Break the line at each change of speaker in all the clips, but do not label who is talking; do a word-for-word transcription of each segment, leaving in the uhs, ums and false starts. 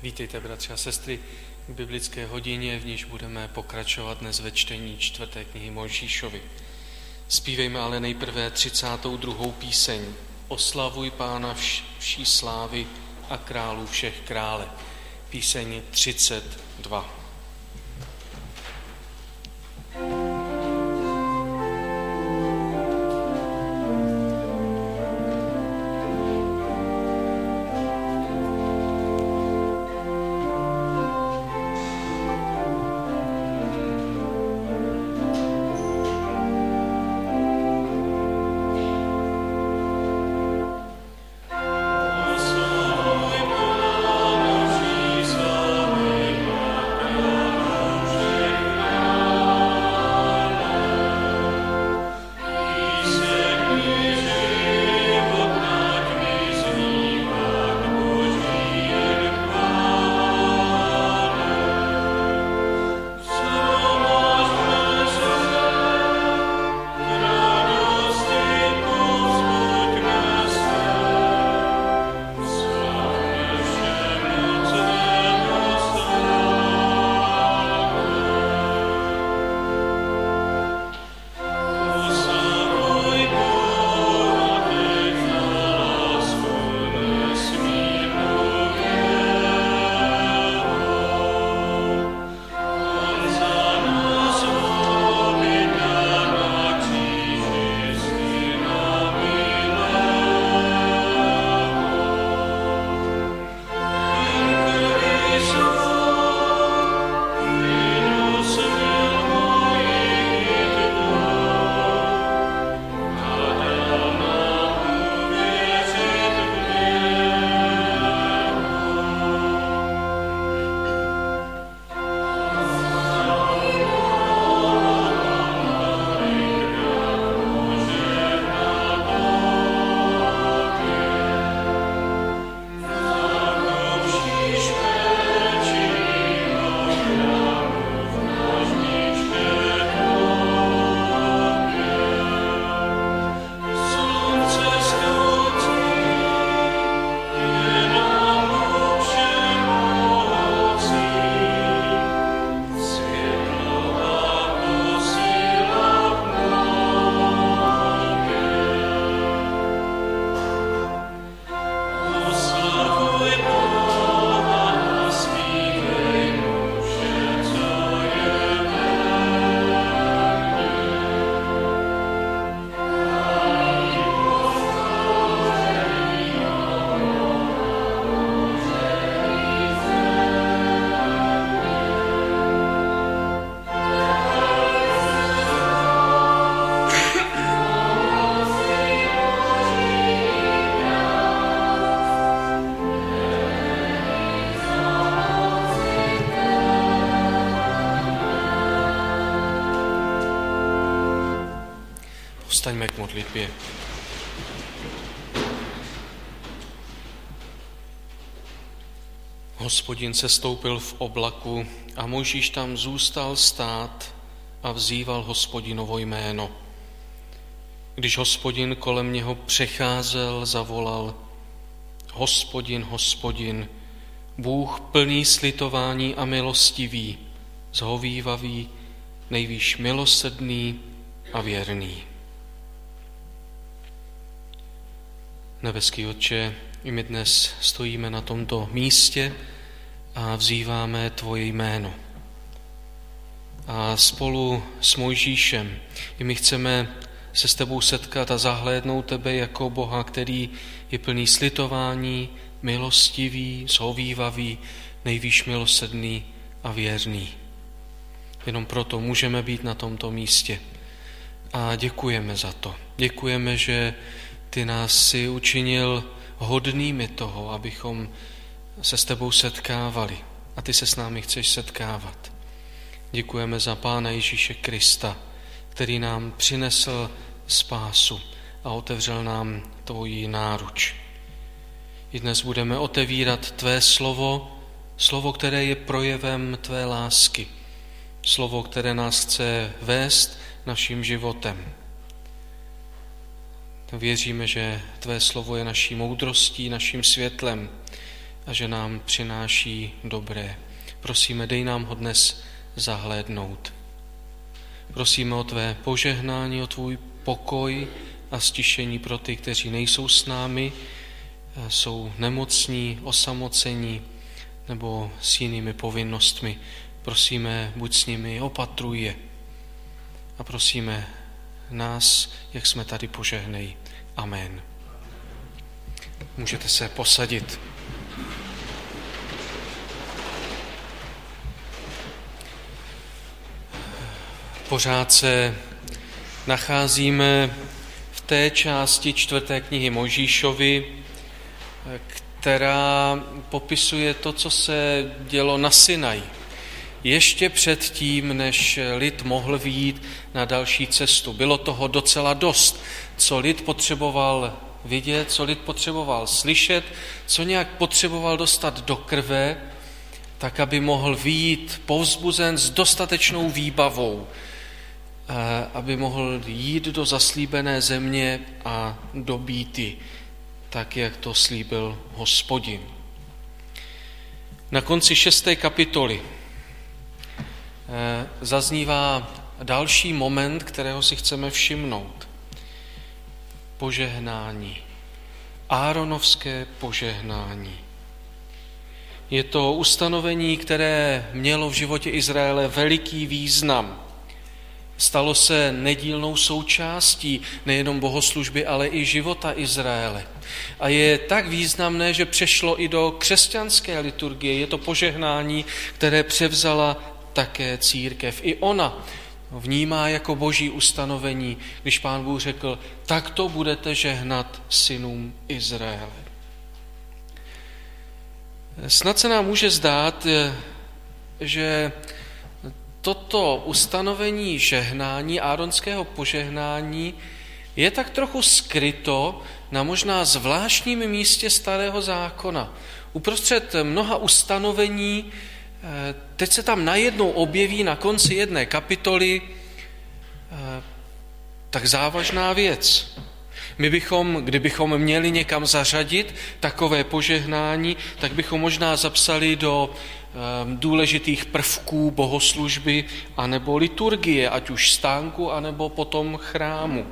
Vítejte, bratři a sestry, k biblické hodině, v níž budeme pokračovat dnes ve čtení čtvrté knihy Mojžíšovi. Zpívejme ale nejprve třicátou druhou píseň Oslavuj Pána vší slávy a králu všech krále. Píseň třicet dva. Povstaňme k modlitbě. Hospodin se stoupil v oblaku a Mojžíš tam zůstal stát a vzýval Hospodinovo jméno. Když Hospodin kolem něho přecházel, zavolal: Hospodin, Hospodin, Bůh plný slitování a milostivý, zhovívavý, nejvýš milosrdný a věrný. Nebeský Otče, i my dnes stojíme na tomto místě a vzýváme tvoje jméno. A spolu s Mojžíšem i my chceme se s tebou setkat a zahlédnout tebe jako Boha, který je plný slitování, milostivý, zhovívavý, nejvýš milosrdný a věrný. Jenom proto můžeme být na tomto místě. A děkujeme za to. Děkujeme, že ty nás si učinil hodnými toho, abychom se s tebou setkávali. A ty se s námi chceš setkávat. Děkujeme za Pána Ježíše Krista, který nám přinesl spásu a otevřel nám tvoji náruč. I dnes budeme otevírat tvé slovo, slovo, které je projevem tvé lásky. Slovo, které nás chce vést naším životem. Věříme, že tvé slovo je naší moudrostí, naším světlem a že nám přináší dobré. Prosíme, dej nám ho dnes zahlédnout. Prosíme o tvé požehnání, o tvůj pokoj a stišení pro ty, kteří nejsou s námi, jsou nemocní, osamocení nebo s jinými povinnostmi. Prosíme, buď s nimi, opatruj je. A prosíme nás, jak jsme tady, požehnej. Amen. Můžete se posadit. Pořád se nacházíme v té části čtvrté knihy Mojžíšovy, která popisuje to, co se dělo na Sinaji. Ještě předtím, než lid mohl vyjít na další cestu. Bylo toho docela dost, co lid potřeboval vidět, co lid potřeboval slyšet, co nějak potřeboval dostat do krve, tak aby mohl vyjít povzbuzen s dostatečnou výbavou, aby mohl jít do zaslíbené země a dobít ji, tak jak to slíbil Hospodin. Na konci šesté kapitoly zaznívá další moment, kterého si chceme všimnout. Požehnání. Áronovské požehnání. Je to ustanovení, které mělo v životě Izraele veliký význam. Stalo se nedílnou součástí nejenom bohoslužby, ale i života Izraele. A je tak významné, že přešlo i do křesťanské liturgie. Je to požehnání, které převzala také církev. I ona vnímá jako boží ustanovení, když Pán Bůh řekl, takto budete žehnat synům Izraele. Snad se nám může zdát, že toto ustanovení žehnání, áronského požehnání, je tak trochu skryto na možná zvláštním místě Starého zákona. Uprostřed mnoha ustanovení teď se tam najednou objeví na konci jedné kapitoly tak závažná věc. My bychom, kdybychom měli někam zařadit takové požehnání, tak bychom možná zapsali do um, důležitých prvků bohoslužby anebo liturgie, ať už stánku, anebo potom chrámu.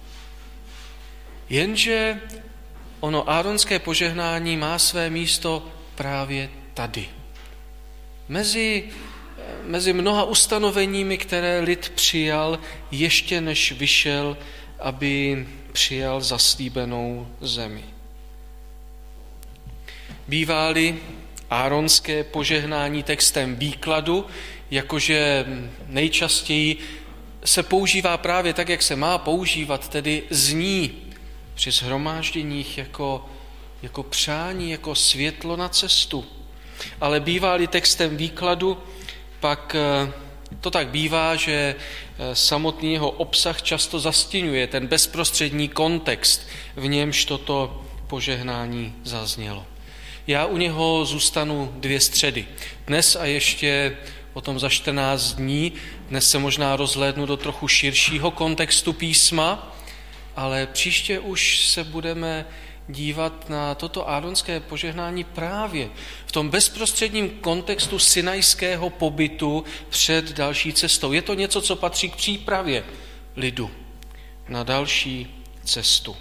Jenže ono áronské požehnání má své místo právě tady. Mezi, mezi mnoha ustanoveními, které lid přijal, ještě než vyšel, aby přijal zaslíbenou zemi. Bývá-li áronské požehnání textem výkladu, jakože nejčastěji se používá právě tak, jak se má používat, tedy zní při shromážděních jako, jako přání, jako světlo na cestu. Ale bývá-li textem výkladu, pak to tak bývá, že samotný jeho obsah často zastiňuje ten bezprostřední kontext, v němž toto požehnání zaznělo. Já u něho zůstanu dvě středy. Dnes a ještě potom za čtrnáct dní, dnes se možná rozhlédnu do trochu širšího kontextu písma, ale příště už se budeme dívat na toto áronské požehnání právě v tom bezprostředním kontextu sinajského pobytu před další cestou. Je to něco, co patří k přípravě lidu na další cestu.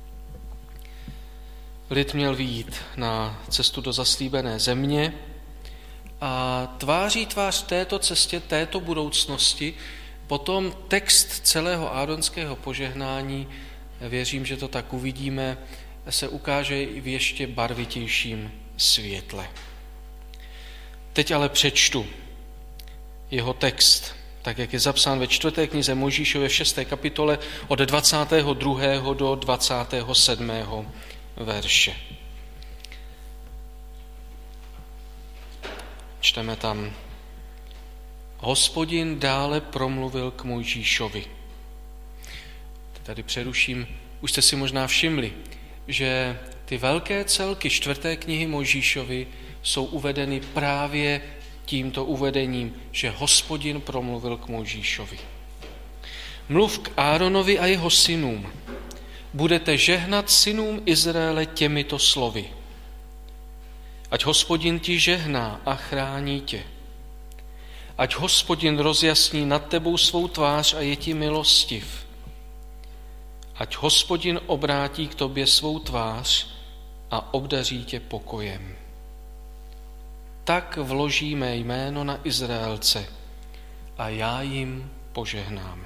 Lid měl vyjít na cestu do zaslíbené země a tváří tvář této cestě, této budoucnosti, potom text celého áronského požehnání, věřím, že to tak uvidíme, se ukáže i v ještě barvitějším světle. Teď ale přečtu jeho text, tak jak je zapsán ve čtvrté knize Mojžíšově v šesté kapitole od dvacátého druhého do dvacátého sedmého verše. Čteme tam: Hospodin dále promluvil k Mojžíšovi. Tady přeruším, už jste si možná všimli, že ty velké celky čtvrté knihy Mojžíšovy jsou uvedeny právě tímto uvedením, že Hospodin promluvil k Mojžíšovi. Mluv k Áronovi a jeho synům. Budete žehnat synům Izraele těmito slovy. Ať Hospodin ti žehná a chrání tě. Ať Hospodin rozjasní nad tebou svou tvář a je ti milostiv. Ať Hospodin obrátí k tobě svou tvář a obdaří tě pokojem. Tak vloží mé jméno na Izraelce a já jim požehnám.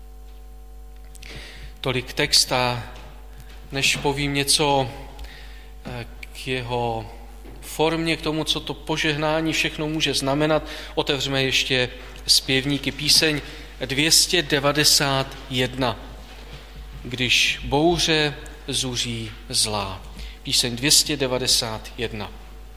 Tolik texta, než povím něco k jeho formě, k tomu, co to požehnání všechno může znamenat, otevřeme ještě zpěvníky píseň dvě stě devadesát jedna. Když bouře zuří zlá. Píseň dvě stě devadesát jedna.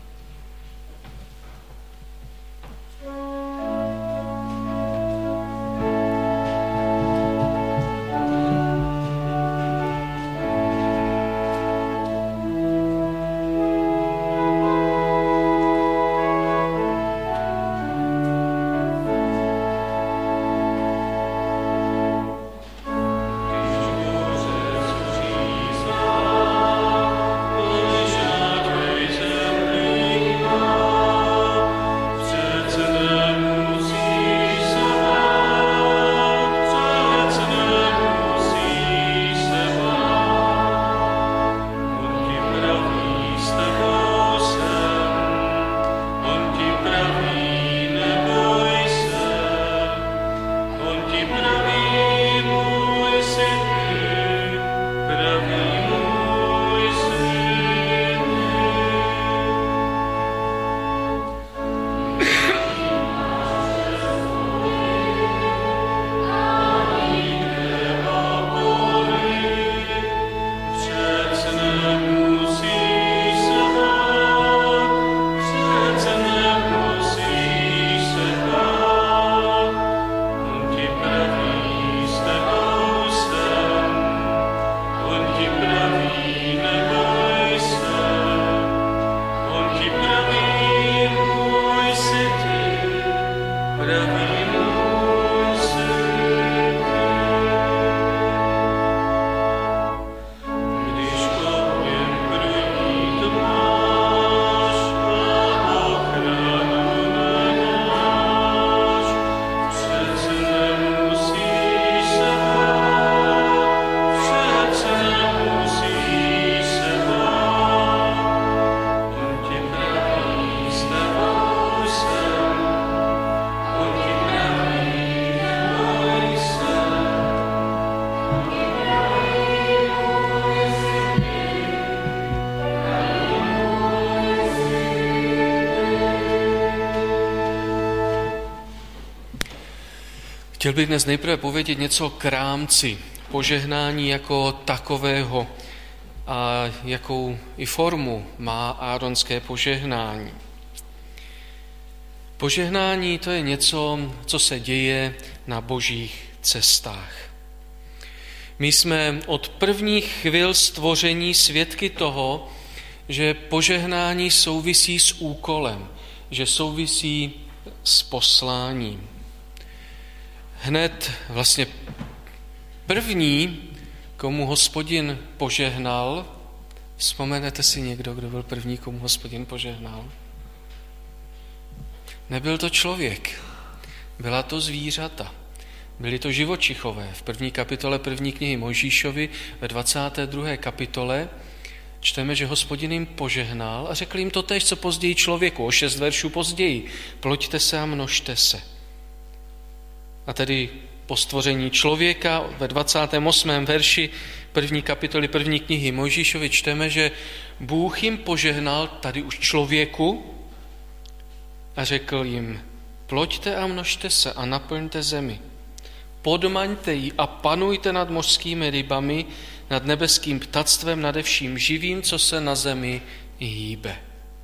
Chtěl bych dnes nejprve povědět něco k rámci požehnání jako takového a jakou i formu má áronské požehnání. Požehnání to je něco, co se děje na božích cestách. My jsme od prvních chvil stvoření svědky toho, že požehnání souvisí s úkolem, že souvisí s posláním. Hned vlastně první, komu Hospodin požehnal, vzpomenete si někdo, kdo byl první, komu Hospodin požehnal? Nebyl to člověk, byla to zvířata, byli to živočichové. V první kapitole první knihy Mojžíšovi ve dvacáté druhé kapitole čteme, že Hospodin jim požehnal a řekl jim to též, co později člověku, o šest veršů později. Ploďte se a množte se. A tedy po stvoření člověka ve dvacátém osmém verši první kapitoly první knihy Mojžíšovi čteme, že Bůh jim požehnal tady už člověku a řekl jim, ploďte a množte se a naplňte zemi. Podmaňte ji a panujte nad mořskými rybami, nad nebeským ptactvem, nade vším živým, co se na zemi hýbe.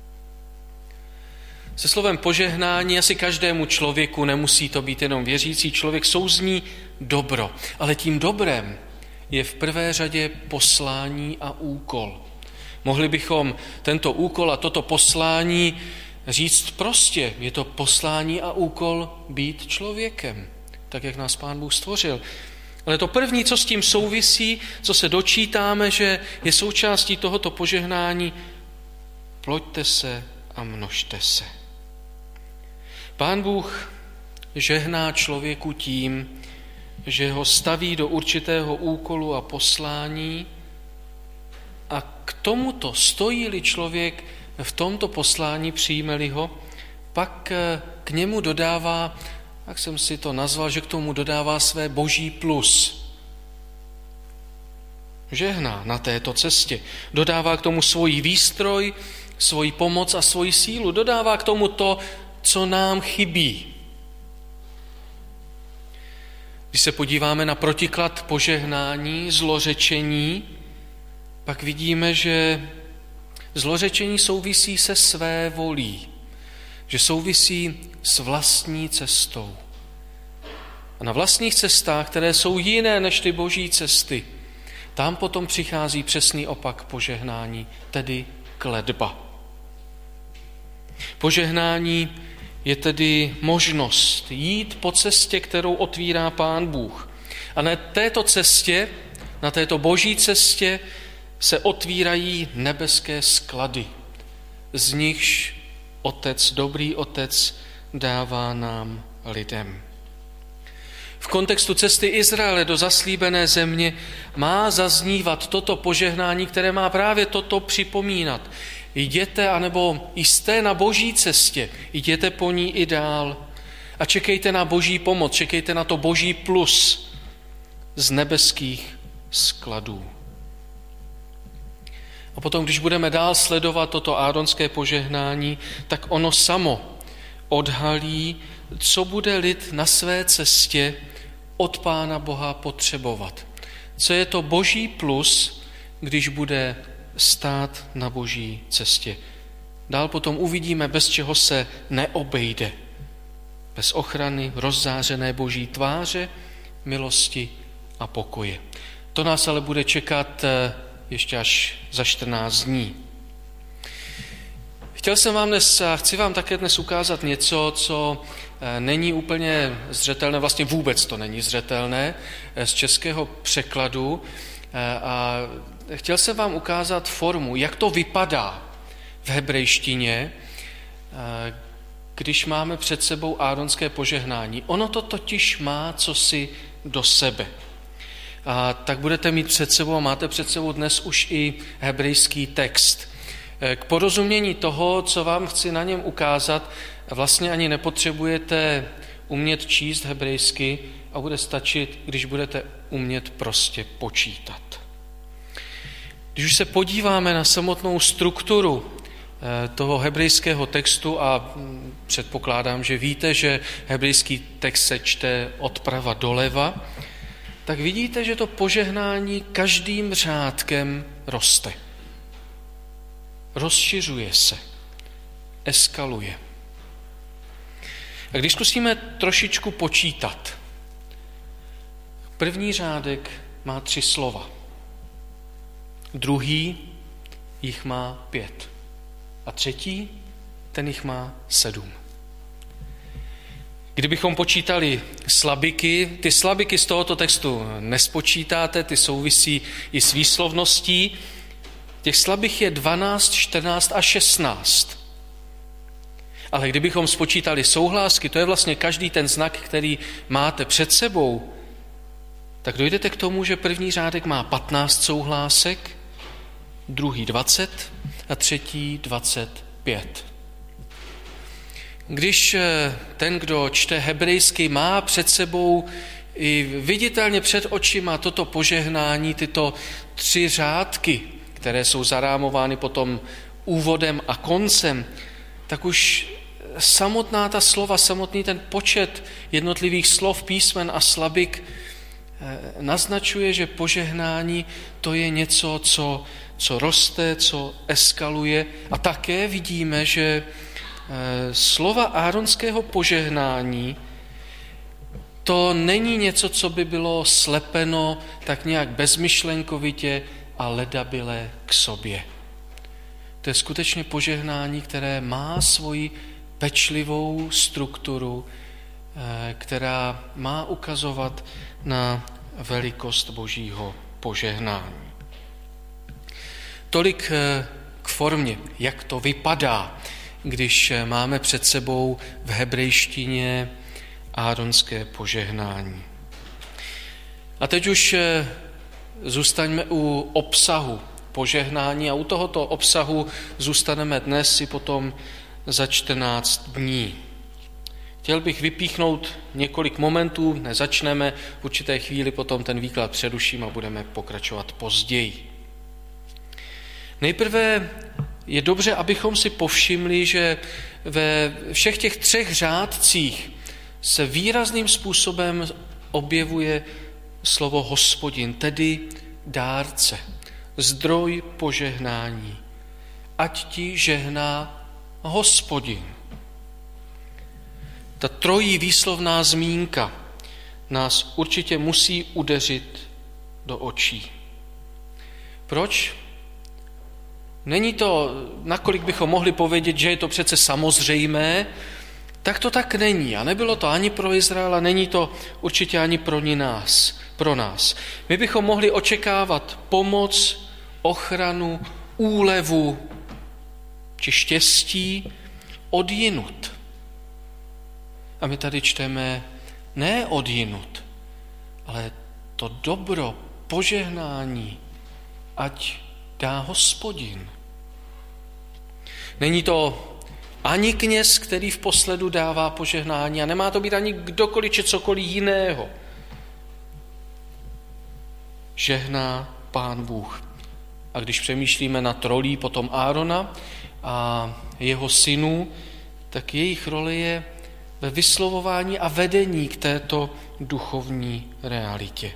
Se slovem požehnání asi každému člověku, nemusí to být jenom věřící člověk, souzní dobro. Ale tím dobrem je v prvé řadě poslání a úkol. Mohli bychom tento úkol a toto poslání říct prostě. Je to poslání a úkol být člověkem, tak jak nás Pán Bůh stvořil. Ale to první, co s tím souvisí, co se dočítáme, že je součástí tohoto požehnání, ploďte se a množte se. Pán Bůh žehná člověku tím, že ho staví do určitého úkolu a poslání a k tomuto stojí-li člověk v tomto poslání, přijme-li ho, pak k němu dodává, jak jsem si to nazval, že k tomu dodává své boží plus. Žehná na této cestě. Dodává k tomu svoji výstroj, svoji pomoc a svoji sílu. Dodává k tomu to, co nám chybí. Když se podíváme na protiklad požehnání, zlořečení, pak vidíme, že zlořečení souvisí se své volí, že souvisí s vlastní cestou. A na vlastních cestách, které jsou jiné než ty boží cesty, tam potom přichází přesný opak požehnání, tedy kletba. Požehnání je tedy možnost jít po cestě, kterou otvírá Pán Bůh. A na této cestě, na této boží cestě se otvírají nebeské sklady, z nichž Otec, dobrý Otec, dává nám lidem. V kontextu cesty Izraele do zaslíbené země má zaznívat toto požehnání, které má právě toto připomínat. Jděte, anebo jste na boží cestě, jděte po ní i dál a čekejte na boží pomoc, čekejte na to boží plus z nebeských skladů. A potom, když budeme dál sledovat toto áronské požehnání, tak ono samo odhalí, co bude lid na své cestě od Pána Boha potřebovat. Co je to boží plus, když bude stát na boží cestě. Dál potom uvidíme, bez čeho se neobejde. Bez ochrany rozzářené boží tváře, milosti a pokoje. To nás ale bude čekat ještě až za čtrnáct dní. Chtěl jsem vám dnes a chci vám také dnes ukázat něco, co není úplně zřetelné, vlastně vůbec to není zřetelné z českého překladu. A chtěl jsem vám ukázat formu, jak to vypadá v hebrejštině, když máme před sebou áronské požehnání. Ono to totiž má cosi do sebe. A tak budete mít před sebou, a máte před sebou dnes už i hebrejský text. K porozumění toho, co vám chci na něm ukázat, vlastně ani nepotřebujete umět číst hebrejsky a bude stačit, když budete umět prostě počítat. Když už se podíváme na samotnou strukturu toho hebrejského textu, a předpokládám, že víte, že hebrejský text se čte odprava doleva, tak vidíte, že to požehnání každým řádkem roste. Rozšiřuje se, eskaluje. A když zkusíme trošičku počítat, první řádek má tři slova, druhý jich má pět a třetí, ten jich má sedm. Kdybychom počítali slabiky, ty slabiky z tohoto textu nespočítáte, ty souvisí i s výslovností. Těch slabých je dvanáct, čtrnáct a šestnáct. Ale kdybychom spočítali souhlásky, to je vlastně každý ten znak, který máte před sebou, tak dojdete k tomu, že první řádek má patnáct souhlásek, druhý dvacet a třetí dvacet pět. Když ten, kdo čte hebrejsky, má před sebou i viditelně před očima toto požehnání, tyto tři řádky, které jsou zarámovány potom úvodem a koncem, tak už samotná ta slova, samotný ten počet jednotlivých slov, písmen a slabik naznačuje, že požehnání to je něco, co, co roste, co eskaluje. A také vidíme, že slova áronského požehnání to není něco, co by bylo slepeno tak nějak bezmyšlenkovitě a ledabyle k sobě. To je skutečně požehnání, které má svoji pečlivou strukturu, která má ukazovat na velikost božího požehnání. Tolik k formě, jak to vypadá, když máme před sebou v hebrejštině áronské požehnání. A teď už zůstaňme u obsahu požehnání a u tohoto obsahu zůstaneme dnes i potom za čtrnáct dní. Chtěl bych vypíchnout několik momentů, nezačneme, v určité chvíli potom ten výklad přeruším a budeme pokračovat později. Nejprve je dobře, abychom si povšimli, že ve všech těch třech řádcích se výrazným způsobem objevuje slovo Hospodin, tedy dárce, zdroj požehnání. Ať ti žehná Hospodin. Ta trojí výslovná zmínka nás určitě musí udeřit do očí. Proč? Není to, nakolik bychom mohli povědět, že je to přece samozřejmé, tak to tak není. A nebylo to ani pro Izrael, a není to určitě ani pro ní nás, pro nás. My bychom mohli očekávat pomoc, ochranu, úlevu či štěstí odjinut. A my tady čteme ne odjinut, ale to dobro, požehnání, ať dá Hospodin. Není to ani kněz, který v posledu dává požehnání, a nemá to být ani kdokoliv či cokoliv jiného. Žehná Pán Bůh. A když přemýšlíme nad rolí potom Árona a jeho synů, tak jejich role je ve vyslovování a vedení k této duchovní realitě.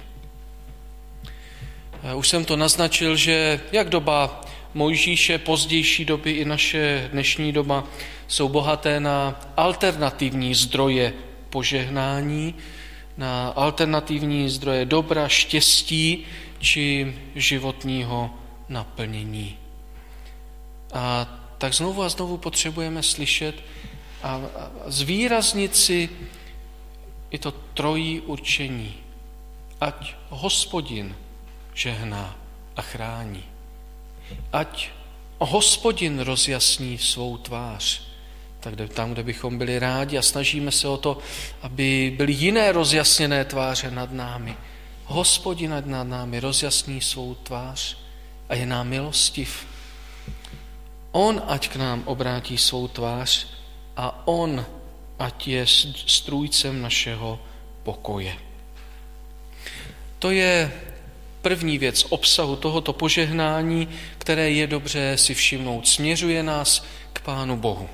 Už jsem to naznačil, že jak doba Mojžíše, pozdější doby i naše dnešní doba jsou bohaté na alternativní zdroje požehnání, na alternativní zdroje dobra, štěstí či životního naplnění. A tak znovu a znovu potřebujeme slyšet a zvýraznit si i to trojí určení. Ať Hospodin žehná a chrání. Ať Hospodin rozjasní svou tvář. Tak tam, kde bychom byli rádi a snažíme se o to, aby byly jiné rozjasněné tváře nad námi. Hospodin nad námi rozjasní svou tvář a je nám milostiv. On ať k nám obrátí svou tvář a on ať je strůjcem našeho pokoje. To je první věc obsahu tohoto požehnání, které je dobře si všimnout. Směřuje nás k Pánu Bohu.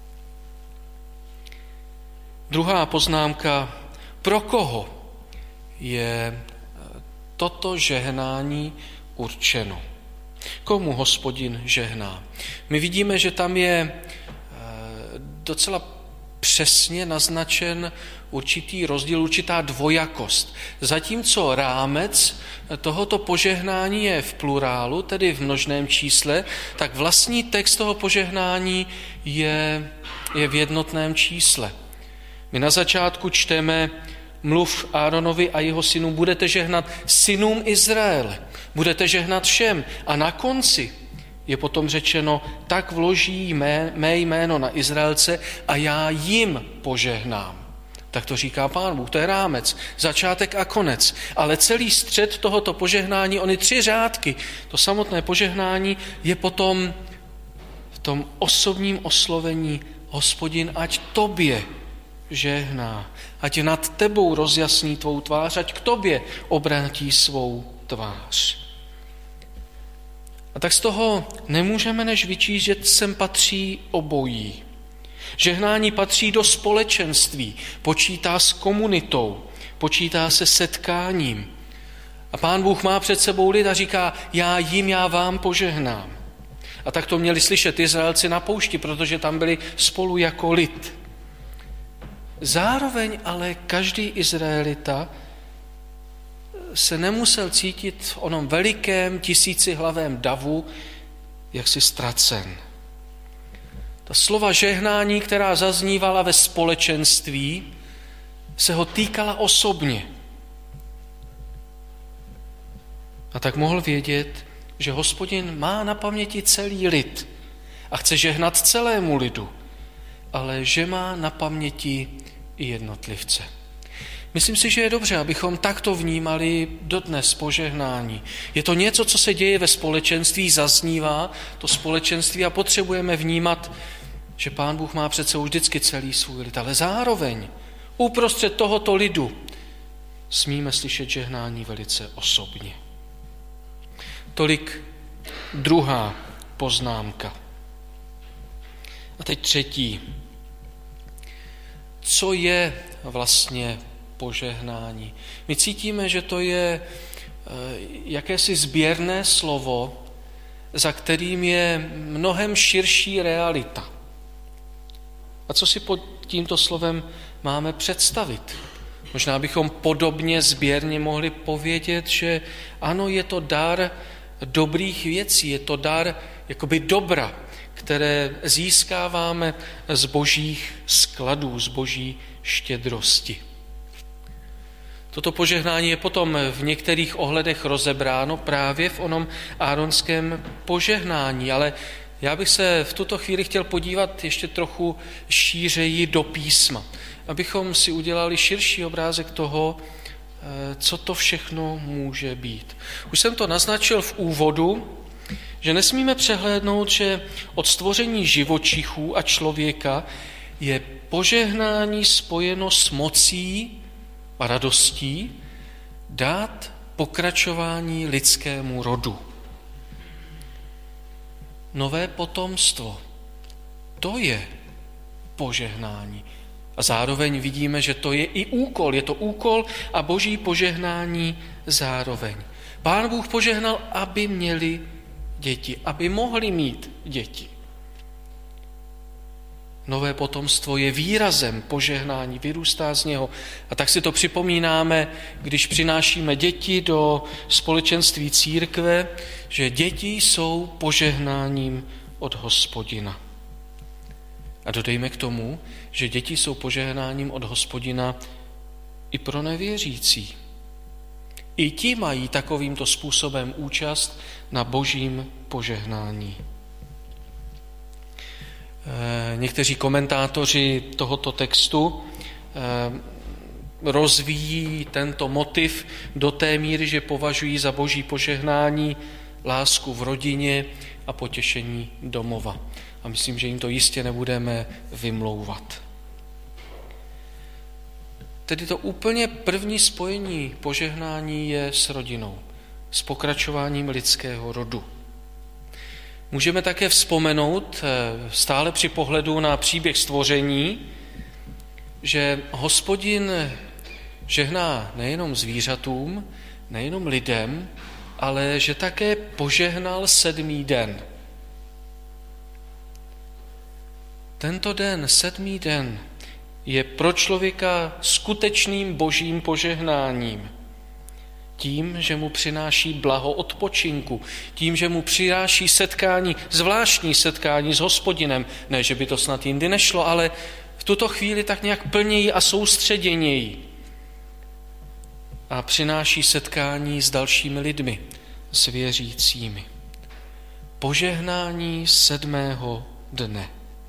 Druhá poznámka, pro koho je toto žehnání určeno. Komu Hospodin žehná? My vidíme, že tam je docela přesně naznačen určitý rozdíl, určitá dvojakost. Zatímco rámec tohoto požehnání je v plurálu, tedy v množném čísle, tak vlastní text toho požehnání je, je v jednotném čísle. My na začátku čteme: mluv Áronovi a jeho synům, budete žehnat synům Izraele, budete žehnat všem. A na konci je potom řečeno: tak vloží mé, mé jméno na Izraelce a já jim požehnám. Tak to říká Pán Bůh, to je rámec, začátek a konec. Ale celý střed tohoto požehnání, ony tři řádky, to samotné požehnání je potom v tom osobním oslovení: Hospodin ať tobě žehná, ať nad tebou rozjasní tvou tvář, ať k tobě obrátí svou tvář. A tak z toho nemůžeme než vyčíst, že sem patří obojí. Žehnání patří do společenství, počítá s komunitou, počítá se setkáním. A Pán Bůh má před sebou lid a říká: já jim, já vám požehnám. A tak to měli slyšet Izraelci na poušti, protože tam byli spolu jako lid. Zároveň ale každý Izraelita se nemusel cítit v onom velikém tisícihlavém davu jaksi ztracen. Ta slova žehnání, která zaznívala ve společenství, se ho týkala osobně. A tak mohl vědět, že Hospodin má na paměti celý lid a chce žehnat celému lidu. ale že má na paměti i jednotlivce. Myslím si, že je dobře, abychom takto vnímali dodnes požehnání. Je to něco, co se děje ve společenství, zaznívá to společenství a potřebujeme vnímat, že Pán Bůh má před sebou vždycky celý svůj lid, ale zároveň uprostřed tohoto lidu smíme slyšet žehnání velice osobně. Tolik druhá poznámka. A teď třetí. Co je vlastně požehnání? My cítíme, že to je jakési sběrné slovo, za kterým je mnohem širší realita. A co si pod tímto slovem máme představit? Možná bychom podobně sběrně mohli povědět, že ano, je to dar dobrých věcí, je to dar jakoby dobra, které získáváme z božích skladů, z boží štědrosti. Toto požehnání je potom v některých ohledech rozebráno právě v onom áronském požehnání, ale já bych se v tuto chvíli chtěl podívat ještě trochu šířeji do písma, abychom si udělali širší obrázek toho, co to všechno může být. Už jsem to naznačil v úvodu, že nesmíme přehlédnout, že od stvoření živočichů a člověka je požehnání spojeno s mocí a radostí dát pokračování lidskému rodu. Nové potomstvo, to je požehnání. A zároveň vidíme, že to je i úkol, je to úkol a boží požehnání zároveň. Pán Bůh požehnal, aby měli děti, aby mohli mít děti. Nové potomstvo je výrazem požehnání, vyrůstá z něho. A tak si to připomínáme, když přinášíme děti do společenství církve, že děti jsou požehnáním od Hospodina. A dodejme k tomu, že děti jsou požehnáním od Hospodina i pro nevěřící. I ti mají takovýmto způsobem účast na božím požehnání. Někteří komentátoři tohoto textu rozvíjí tento motiv do té míry, že považují za boží požehnání lásku v rodině a potěšení domova. A myslím, že jim to jistě nebudeme vymlouvat. Tedy to úplně první spojení požehnání je s rodinou, s pokračováním lidského rodu. Můžeme také vzpomenout stále při pohledu na příběh stvoření, že Hospodin žehná nejenom zvířatům, nejenom lidem, ale že také požehnal sedmý den. Tento den, sedmý den, je pro člověka skutečným božím požehnáním. Tím, že mu přináší blaho odpočinku, tím, že mu přináší setkání, zvláštní setkání s Hospodinem. Ne, že by to snad jindy nešlo, ale v tuto chvíli tak nějak plněji a soustředěněji. A přináší setkání s dalšími lidmi, s věřícími. Požehnání sedmého dne.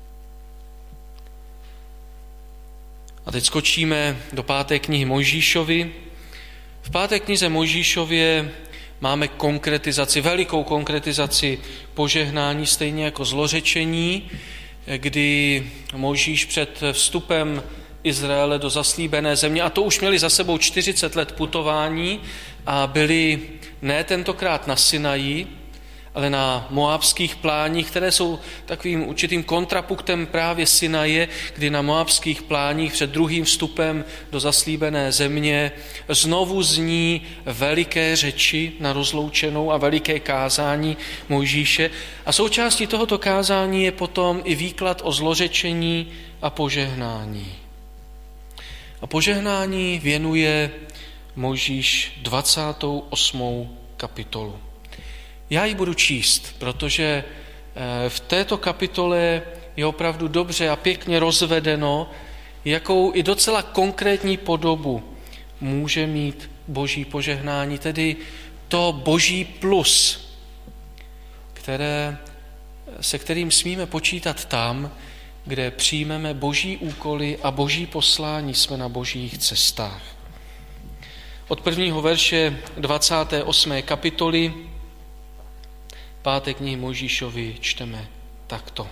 A teď skočíme do páté knihy Mojžíšovi. V páté knize Mojžíšově máme konkretizaci, velikou konkretizaci požehnání, stejně jako zlořečení, kdy Mojžíš před vstupem Izraele do zaslíbené země, a to už měli za sebou čtyřicet let putování a byli ne tentokrát na Sinaji, ale na moabských pláních, které jsou takovým určitým kontrapunktem právě Sinaje, kdy na moabských pláních před druhým vstupem do zaslíbené země znovu zní veliké řeči na rozloučenou a veliké kázání Mojžíše. A součástí tohoto kázání je potom i výklad o zlořečení a požehnání. A požehnání věnuje Mojžíš dvacátou osmou kapitolu. Já ji budu číst, protože v této kapitole je opravdu dobře a pěkně rozvedeno, jakou i docela konkrétní podobu může mít boží požehnání, tedy to boží plus, které, se kterým smíme počítat tam, kde přijmeme boží úkoly a boží poslání, jsme na božích cestách. Od prvního verše dvacáté osmé kapitoly páté knihy Mojžíšovi čteme takto.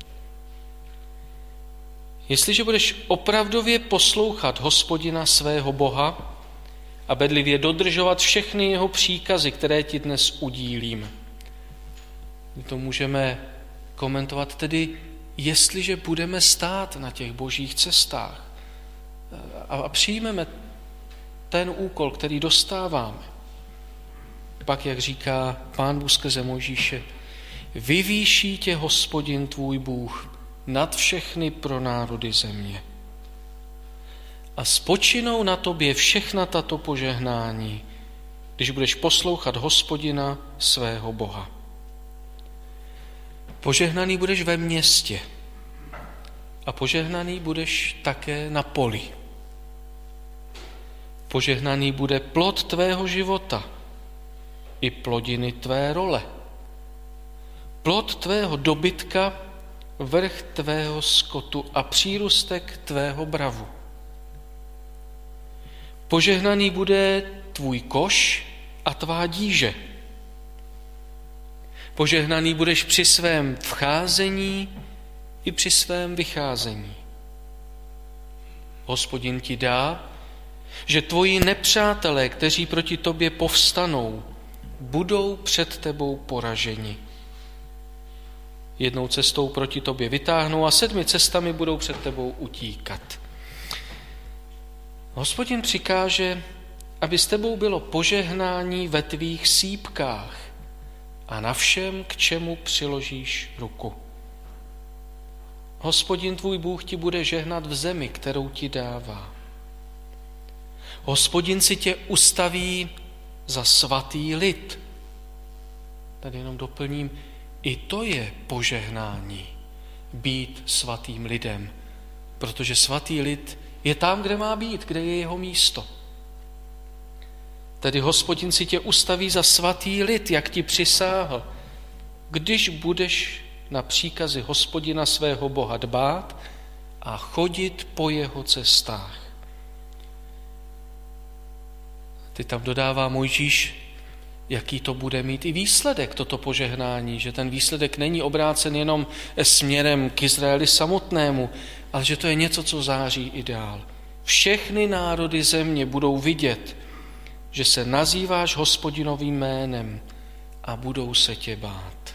Jestliže budeš opravdově poslouchat Hospodina svého Boha a bedlivě dodržovat všechny jeho příkazy, které ti dnes udílím. To můžeme komentovat tedy, jestliže budeme stát na těch božích cestách a přijmeme ten úkol, který dostáváme. Pak, jak říká Pán Bůh skrze Mojžíše, vyvýší tě Hospodin tvůj Bůh nad všechny pronárody země. A spočinou na tobě všechna tato požehnání, když budeš poslouchat Hospodina svého Boha. Požehnaný budeš ve městě a požehnaný budeš také na poli. Požehnaný bude plod tvého života i plodiny tvé role. Plod tvého dobytka, vrch tvého skotu a přírůstek tvého bravu. Požehnaný bude tvůj koš a tvá díže. Požehnaný budeš při svém vcházení i při svém vycházení. Hospodin ti dá, že tvoji nepřátelé, kteří proti tobě povstanou, budou před tebou poraženi. Jednou cestou proti tobě vytáhnou a sedmi cestami budou před tebou utíkat. Hospodin přikáže, aby s tebou bylo požehnání ve tvých sýpkách a na všem, k čemu přiložíš ruku. Hospodin tvůj Bůh ti bude žehnat v zemi, kterou ti dává. Hospodin si tě ustaví za svatý lid. Tady jenom doplním, i to je požehnání, být svatým lidem, protože svatý lid je tam, kde má být, kde je jeho místo. Tedy Hospodin si tě ustaví za svatý lid, jak ti přisáhl, když budeš na příkazy Hospodina svého Boha dbát a chodit po jeho cestách. Ty tam dodává Mojžíš, jaký to bude mít i výsledek, toto požehnání, že ten výsledek není obrácen jenom směrem k Izraeli samotnému, ale že to je něco, co září i dál. Všechny národy země budou vidět, že se nazýváš Hospodinovým jménem a budou se tě bát.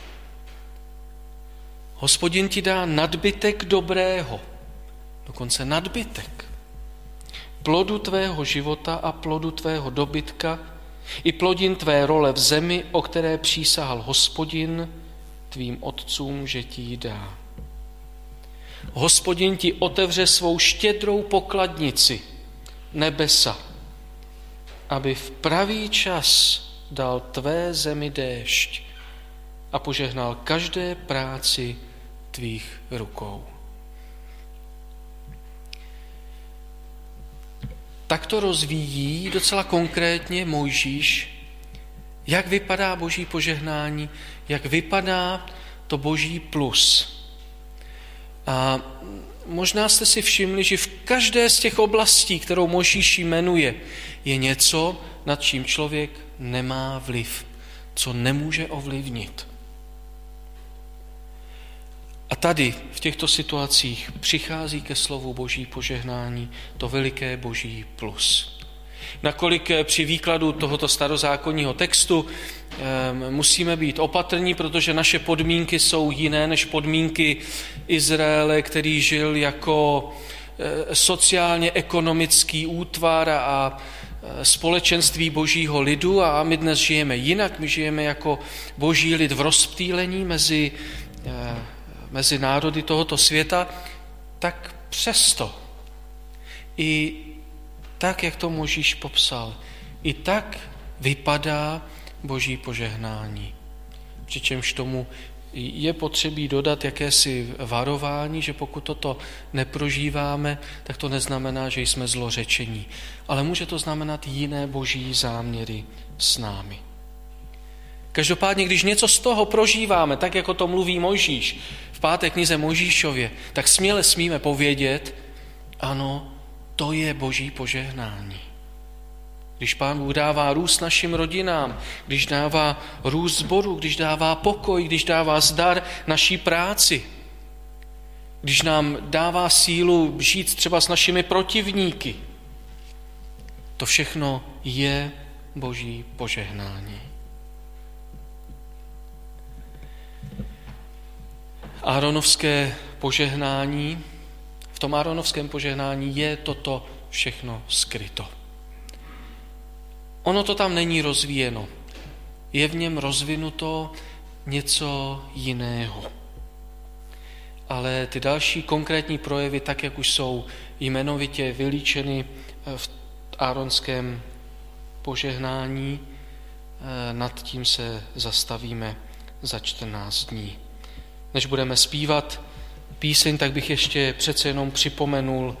Hospodin ti dá nadbytek dobrého, dokonce nadbytek, plodu tvého života a plodu tvého dobytka, i plodin tvé role v zemi, o které přísahal Hospodin tvým otcům, že ti ji dá. Hospodin ti otevře svou štědrou pokladnici, nebesa, aby v pravý čas dal tvé zemi déšť a požehnal každé práci tvých rukou. Tak to rozvíjí docela konkrétně Mojžíš, jak vypadá boží požehnání, jak vypadá to boží plus. A možná jste si všimli, že v každé z těch oblastí, kterou Mojžíš jmenuje, je něco, nad čím člověk nemá vliv, co nemůže ovlivnit. A tady v těchto situacích přichází ke slovu boží požehnání, to veliké boží plus. Nakolik při výkladu tohoto starozákonního textu musíme být opatrní, protože naše podmínky jsou jiné než podmínky Izraele, který žil jako sociálně ekonomický útvar a společenství božího lidu a my dnes žijeme jinak, my žijeme jako boží lid v rozptýlení mezi, mezi národy tohoto světa, tak přesto i tak, jak to Mojžíš popsal, i tak vypadá boží požehnání. Přičemž tomu je potřebí dodat jakési varování, že pokud toto neprožíváme, tak to neznamená, že jsme zlořečení. Ale může to znamenat jiné boží záměry s námi. Každopádně, když něco z toho prožíváme, tak jako to mluví Mojžíš v páté knize Mojžíšově, tak směle smíme povědět, ano, to je Boží požehnání. Když Pán Bůh dává růst našim rodinám, když dává růst sboru, když dává pokoj, když dává zdar naší práci, když nám dává sílu žít třeba s našimi protivníky, to všechno je Boží požehnání. Áronovské požehnání, v tom áronovském požehnání je toto všechno skryto. Ono to tam není rozvíjeno. Je v něm rozvinuto něco jiného. Ale ty další konkrétní projevy, tak jak už jsou jmenovitě vylíčeny v áronském požehnání, nad tím se zastavíme za čtrnáct dní. Než budeme zpívat píseň, tak bych ještě přece jenom připomenul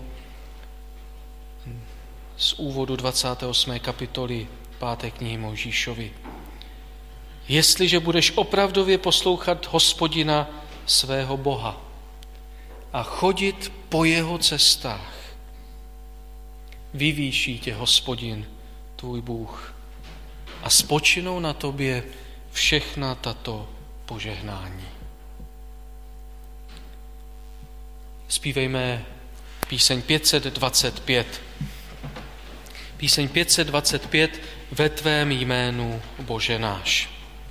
z úvodu dvacáté osmé kapitoly páté knihy Mojžíšovi. Jestliže budeš opravdově poslouchat Hospodina svého Boha a chodit po jeho cestách, vyvýší tě Hospodin, tvůj Bůh, a spočinou na tobě všechna tato požehnání. Zpívejme píseň pět set dvacet pět. Píseň pět set dvacet pět, Ve tvém jménu, Bože náš.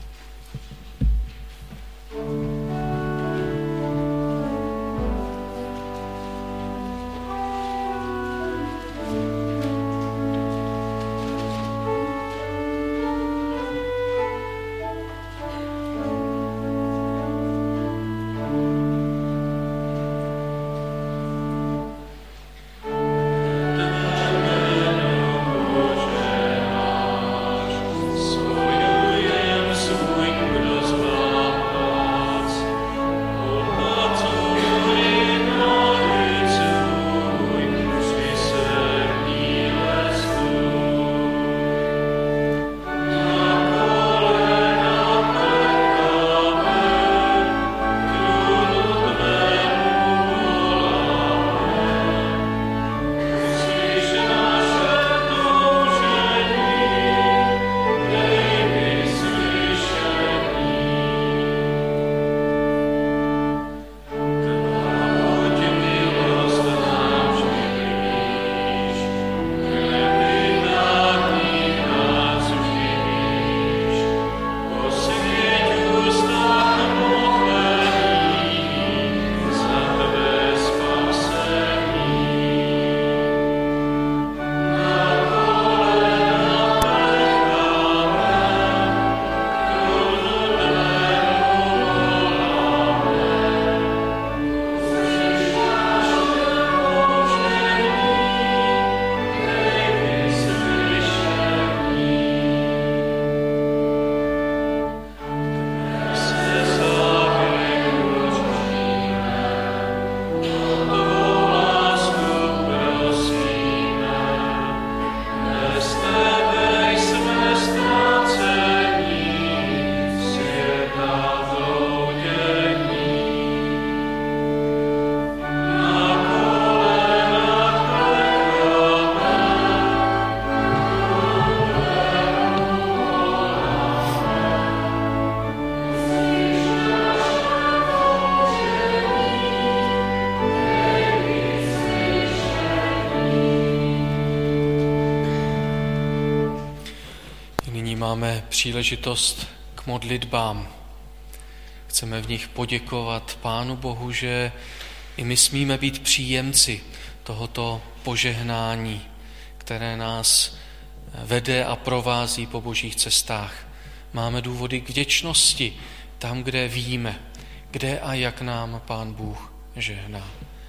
Máme příležitost k modlitbám. Chceme v nich poděkovat Pánu Bohu, že i my smíme být příjemci tohoto požehnání, které nás vede a provází po božích cestách. Máme důvody k vděčnosti tam, kde víme, kde a jak nám Pán Bůh žehná.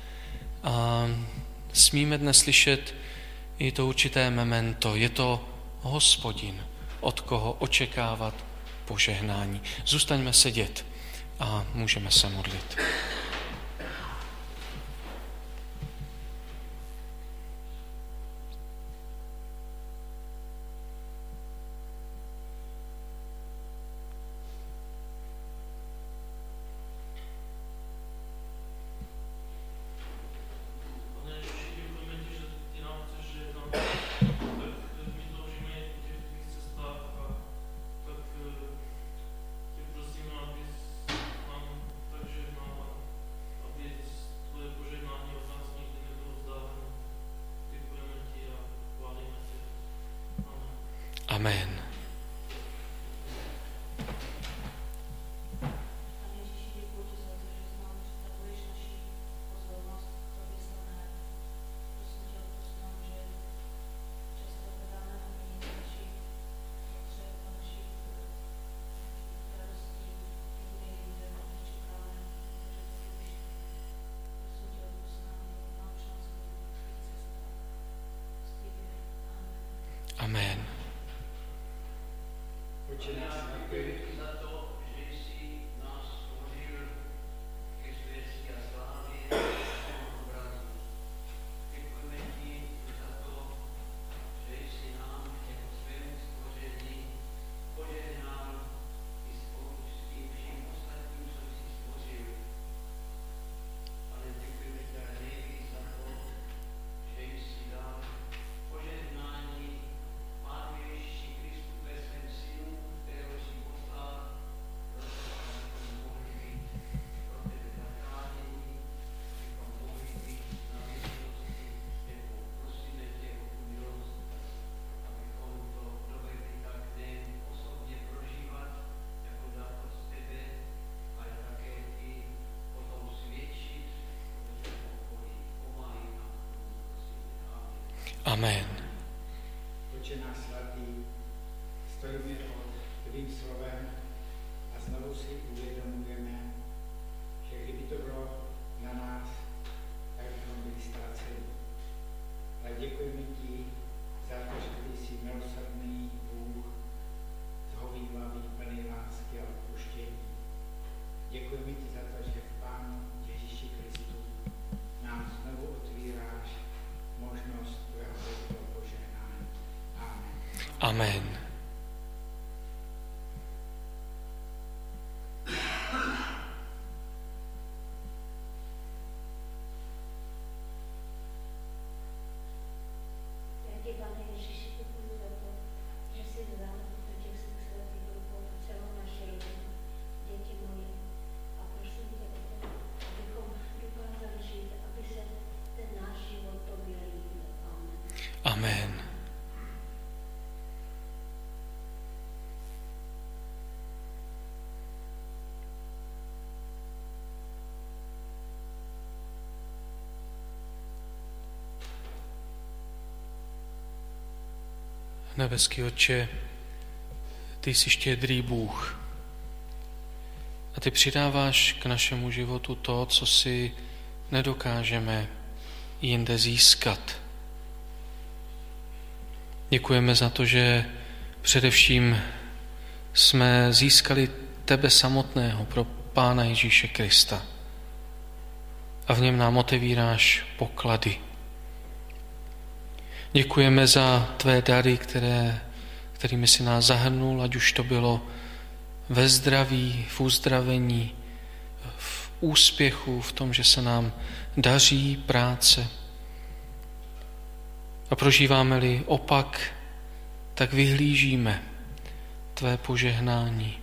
A smíme dnes slyšet i to určité memento. Je to Hospodin, od koho očekávat požehnání. Zůstaňme sedět a můžeme se modlit. Amen. Amen.
Oče náš, děkuji za to, že jsi nás stvořil ke světí a slávě svého obrazu. Děkujeme ti za to, že jsi nám jako svému stvoření požehnal i spolu s tím vším ostatním, co jsi stvořil. Ale děkujeme ti ale nejvíc za to, že jsi dal požehnání Pánu Ježíši Kristu ve svém synu, kterého si poslal, abychom mohli být pro tebe zachráněni, abychom mohli být na věčnosti s tebou. Prosíme tě o tu milost, abychom to dovedli tak nejen osobně prožívat, jako dar od tebe, ale také i potom svědčit o tvém okolí. Pomáhej nám, prosíme. Amen.
Amen.
Oče náš svatý, stojíme pod tvým slovem a znovu si uvědomujeme, že kdyby to bylo na nás, tak bychom byli ztraceni. Ale děkujeme ti za to, že ty jsi milosrdný Bůh, zhovívavý, plný lásky a odpuštění. Děkujeme ti za to, že v Pánu Ježíši Kristu nám znovu otvíráš možnost tvého velkého požehnání. Amen.
Amen.
Já ti, Pane Ježíši, děkuji za to, že jsi vzal do těch svých svatých rukou celou naši rodinu, děti moje. A prosím tě o to, abychom dokázali žít, aby se ten náš život tobě líbil. Amen.
Amen. Nebeský Otče, ty jsi štědrý Bůh a ty přidáváš k našemu životu to, co si nedokážeme jinde získat. Děkujeme za to, že především jsme získali tebe samotného pro Pána Ježíše Krista a v něm nám otevíráš poklady. Děkujeme za tvé dary, které, kterými si nás zahrnul, ať už to bylo ve zdraví, v uzdravení, v úspěchu, v tom, že se nám daří práce. A prožíváme-li opak, tak vyhlížíme tvé požehnání.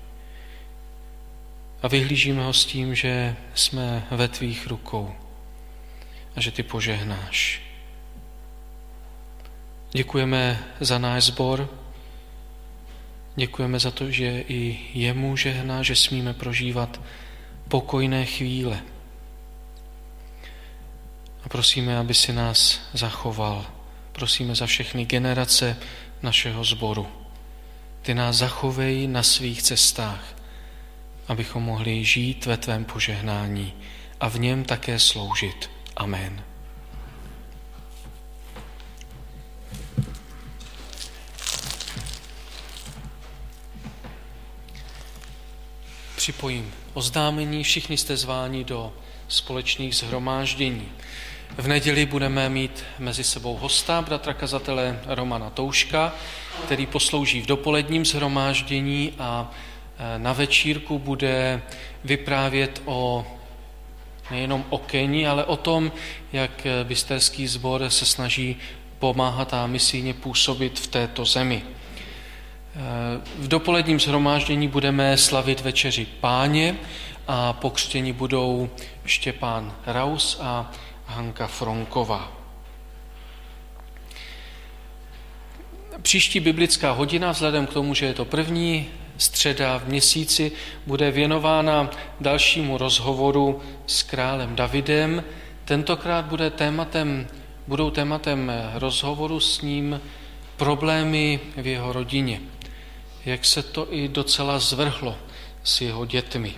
A vyhlížíme ho s tím, že jsme ve tvých rukou a že ty požehnáš. Děkujeme za náš sbor, děkujeme za to, že i jemu žehná, že smíme prožívat pokojné chvíle. A prosíme, aby si nás zachoval. Prosíme za všechny generace našeho sboru. Ty nás zachovej na svých cestách, abychom mohli žít ve tvém požehnání a v něm také sloužit. Amen. Připojím oznámení, všichni jste zváni do společných shromáždění. V neděli budeme mít mezi sebou hosta, bratra kazatele Romana Touška, který poslouží v dopoledním shromáždění a na večírku bude vyprávět o nejenom o Keni, ale o tom, jak bysterský sbor se snaží pomáhat a misijně působit v této zemi. V dopoledním shromáždění budeme slavit večeři Páně a pokřtěni budou Štěpán Raus a Hanka Fronková. Příští biblická hodina, vzhledem k tomu, že je to první středa v měsíci, bude věnována dalšímu rozhovoru s králem Davidem. Tentokrát bude tématem, budou tématem rozhovoru s ním problémy v jeho rodině. Jak se to i docela zvrhlo s jeho dětmi.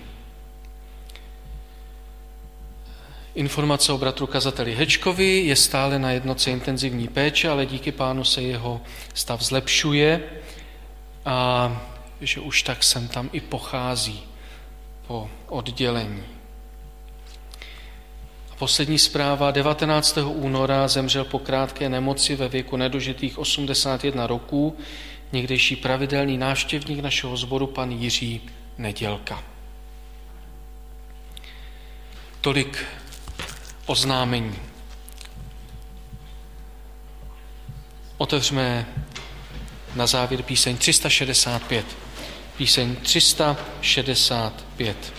Informace o bratru kazateli Hečkovi: je stále na jednotce intenzivní péče, ale díky Pánu se jeho stav zlepšuje a že už tak sem tam i pochází po oddělení. A poslední zpráva: devatenáctého února zemřel po krátké nemoci ve věku nedožitých osmdesát jedna roků někdejší pravidelný návštěvník našeho sboru pan Jiří Nedělka. Tolik oznámení. Otevřeme na závěr píseň tři sta šedesát pět. Píseň tři sta šedesát pět.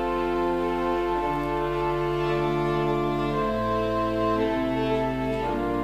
Thank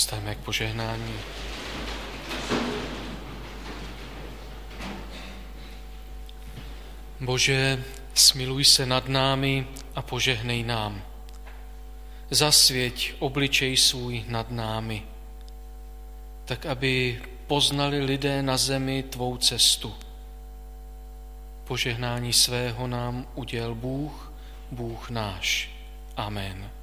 Povstaňme k požehnání. Bože, smiluj se nad námi a požehnej nám. Zasvěť obličej svůj nad námi, tak aby poznali lidé na zemi tvou cestu. Požehnání svého nám uděl Bůh, Bůh náš. Amen.